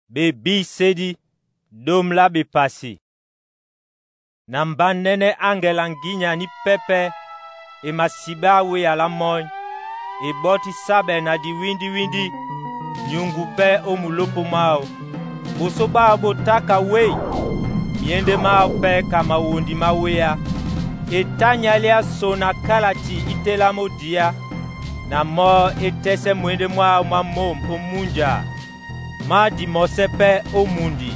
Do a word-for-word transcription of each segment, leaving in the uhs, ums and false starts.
be bi sedi dom la be pasi. Na mba nene angel anginya ni pepe e masiba we ala moy e boti sabe na di windi windi nyungu pe omulopo mao bosoba botaka we miende mao pe kama wondi mawea e tanyalia sona kalati itela modia na mo etese mwende mwa mamom omunja ma di mosepe omundi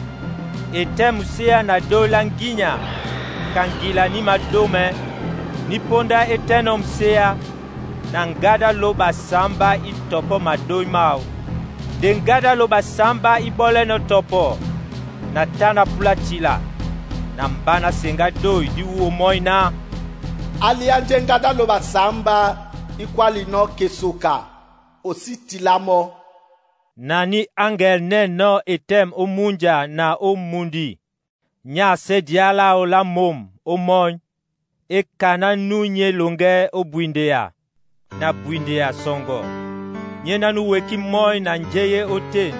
etemusia na dola nginya kangila ni madome ni ponda etenom sea na ngada loba samba itopo madoi mau de ngada loba samba ibole no topo na tana pulatila na mbana senga doi di uo moina alianje ngada loba samba ikwali no kesoka ositilamo nani angel ne no etem omunja na omundi nya sediala o la mom o moñ e kana nunye longe o buindea na buindea songo nyena nu weki moy na njeye oten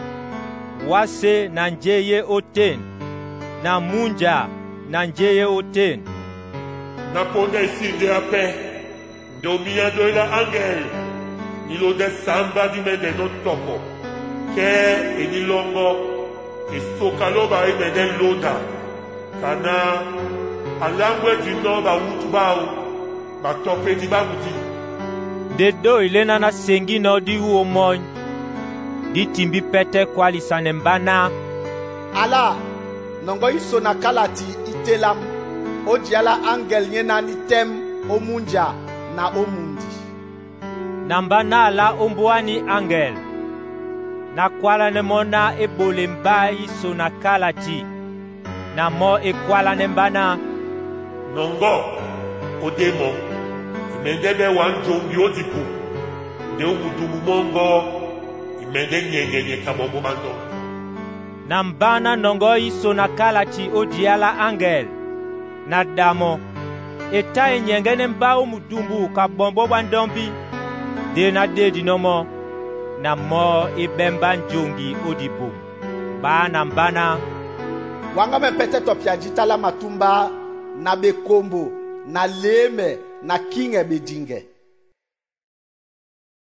wase na njeye oten na munja na njeye oten na ponde sinde ape domia doila angel nilo de samba di mende no topo ke enilongo esokaloba e mende loda kana alangwe di no ba wutubao ba tope di ba wuti de do ilena na sengi no di uo moñ di timbi pete kwali sanembana ala nongo iso na kalati itelam ojiala angel nyena ni tem omunja na omundi nambana la ombuani angel na kwala ne mona ebole mba iso na kalati na mo ekwala nembana nongo odemo imendebe wanjombi odipu de umudumu mongo imende nyenyenye kamomo mando nambana nongo iso na kalati odiala angel na damo eta enyengene mba omudumbu ka bombo bandombi de na dedi nomo na mo ibemba njongi odipu ba nambana wanga mepete topiajita la matumba na bekombo na leme na kinge bedinge